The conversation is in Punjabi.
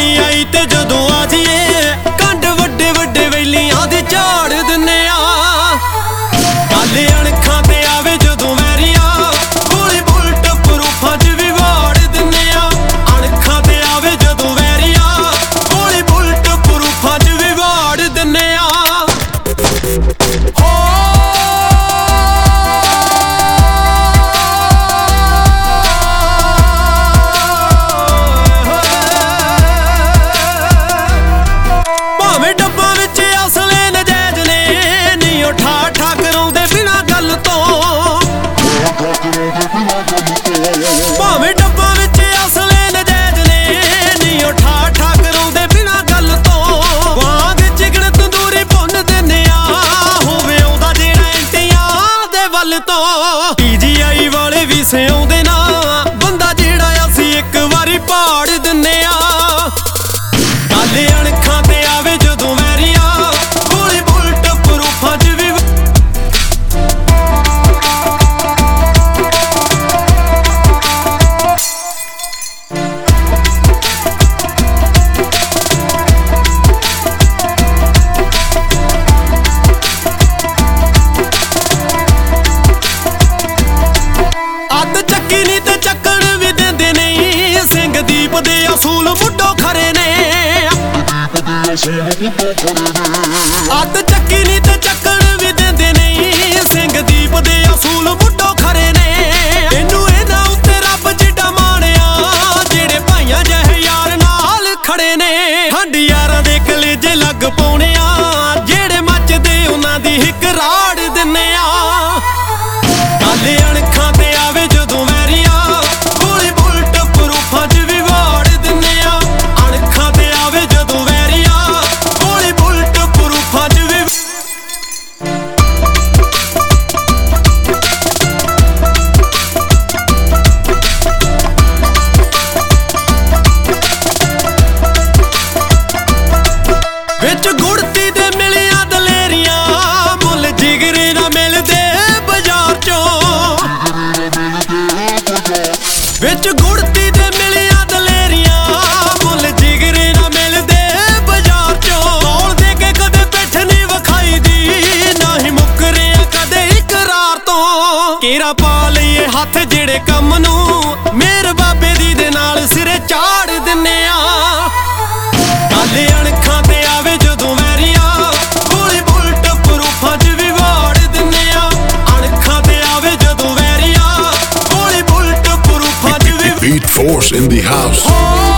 ਨਹੀਂ ਆਈ ਤੇ ਜਦੋਂ ਆ ਜੀਏ ਕੰਡ ਵੱਡੇ ਵੱਡੇ ਵੇਲੀਆਂ ਦੇ ਝਾੜ ਦਿੰਨੇ ਆ। ਗੱਲ ਅਣਖਾਂ ਤੇ ਆਵੇ ਜਦੋਂ ਵੈਰੀਆਂ ਗੋਲੀ ਬੁਲਟ ਪ੍ਰੂਫਾਂ 'ਚ ਵੀ ਵਾੜ ਦਿੰਨੇ ਆ। ਅਣਖਾਂ ਤੇ ਆਵੇ ਜਦੋਂ ਵੈਰੀਆਂ ਗੋਲੀ ਬੁਲਟ ਪ੍ਰੂਫਾਂ 'ਚ ਵੀ ਵਾੜ ਦਿੰਨੇ ਆ। ਭਾਵੇਂ ਡੱਬਾਂ ਵਿੱਚ ਅਸਲੇ ਨਜਾਇਜ਼ ਨੇ ਨਹੀਂ ਉਹ ਠਾ ਕਰਾਉਂਦੇ ਬਿਨਾਂ ਗੱਲ ਤੋਂ। ਭਾਵੇਂ ਡੱਬਾਂ ਵਿੱਚ ਅਸਲੇ ਨਜਾਇਜ਼ ਨੇ ਨਹੀਂ ਉਹ ਠਾ ਕਰਾਉਂਦੇ ਬਿਨਾਂ ਗੱਲ ਤੋਂ। ਵਾਂਗ ਚਿਕਨ ਤੰਦੂਰੀ ਭੁੰਨ ਦਿੰਨੇ ਆ ਹੋਵੇ ਆਉਂਦਾ ਜਿਹੜਾ ਇੰਟੀਆਂ ਦੇ ਵੱਲ ਤੋਂ। PGI ਵਾਲੇ ਵੀ ਸਿਆਉਂਦੇ ਨਾ ਬੰਦਾ ਜਿਹੜਾ ਅਸੀਂ ਇੱਕ ਵਾਰੀ ਪਾੜ ਦਿੰਨੇ ਆ। ਗੱਲ ਅਣਖਾਂ ਤੇ ਆਵੇ ਜਦੋਂ ਵੈਰੀਆਂ ਗੋਲੀ ਬੁਲਟ ਪ੍ਰੂਫਾਂ 'ਚ ਵੀ ਅੱਧ ਚੱਕੀ ਨੀ ਤੇ ਚੱਕਣ ਵੀ ਦਿੰਦੇ ਨਹੀਂ। ਸਿੰਘ ਦੀਪ ਦੇ ਅਸੂਲ ਮੁੱਢੋਂ ਖਰੇ ਨੇ। ਅੱਧ ਚੱਕੀ ਨੀ ਤੇ ਚੱਕਣ ਵੀ ਦਿੰਦੇ ਨਹੀਂ। ਸਿੰਘ ਦੀਪ ਦੇ ਅਸੂਲ ਮੁੱਢੋਂ ਖਰੇ ਨੇ। ਇਹਨੂੰ ਇਹਨਾਂ ਉੱਤੇ ਰੱਬ ਜਿੱਡਾ ਮਾਣਿਆ ਜਿਹੜੇ ਭਾਈਆਂ ਜਿਹੇ ਯਾਰ ਨਾਲ ਖੜੇ ਨੇ। ਹੰਡ ਯਾਰਾਂ ਦੇ ਕਲੇਜੇ ਲੱਗ ਪਾਉਣੇ ਆ ਜਿਹੜੇ ਮੱਚਦੇ ਉਹਨਾਂ ਦੀ ਹਿੱਕ ਰਾੜ ਦਿੰਨੇ ਆ। ਗੱਲ ਅਣਖਾਂ ਤੇ ਆਵੇ ਜਦੋਂ ਵੈਰੀਆਂ ਗੋਲੀ ਬੁਲਟ ਪ੍ਰੂਫਾਂ 'ਚ ਵੀ ਵਾੜ ਦਿੰਨੇ ਆ। ਅਣਖਾਂ ਤੇ ਆਵੇ ਜਦੋਂ ਵੈਰੀਆਂ ਗੋਲੀ ਬੁਲਟ ਪ੍ਰੂਫਾਂ 'ਚ ਵੀ ਵਿੱਚ ਗੁੜਤੀ ਦੇ ਮਿਲੀਆਂ ਦਲੇਰੀਆਂ ਮੁੱਲ ਜਿਗਰੇ ਨਾ ਮਿਲਦੇ ਬਾਜ਼ਾਰ 'ਚੋਂ। ਵਿੱਚ ਗੁੜਤੀ ਦੇ ਮਿਲੀਆਂ ਦਲੇਰੀਆਂ ਮੁੱਲ ਜਿਗਰੇ ਨਾ ਮਿਲਦੇ ਬਾਜ਼ਾਰ 'ਚੋਂ। ਕੌਲ ਦੇ ਕੇ ਕਦੇ ਪਿੱਠ ਨਹੀਂ ਵਿਖਾਈ ਦੀ ਨਾ ਹੀ ਮੁੱਕਰਿਆ ਕਦੇ ਇਕਰਾਰ ਤੋਂ। ਕੇਰਾ ਪਾ ਲਈਏ ਹੱਥ ਜਿਹੜੇ ਕੰਮ ਨੂੰ ਮੇਰ ਬਾਬੇ ਦੀ ਦੇ ਨਾਲ ਸਿਰੇ ਚਾੜ ਦਿੰਨੇ ਆ। ਗੱਲ ਅਣਖਾਂ ਤੇ ਆਵੇ ਜਦੋਂ ਵੈਰੀਆਂ ਗੋਲੀ ਬੁਲਟ ਪ੍ਰੂਫਾਂ 'ਚ ਵੀ ਵਾੜ ਦਿੰਨੇ ਆ। ਅਣਖਾਂ ਤੇ ਆਵੇ ਜਦੋਂ ਵੈਰੀਆਂ ਗੋਲੀ ਬੁਲਟ ਪ੍ਰੂਫਾਂ 'ਚ ਵੀ Beat Force in the house.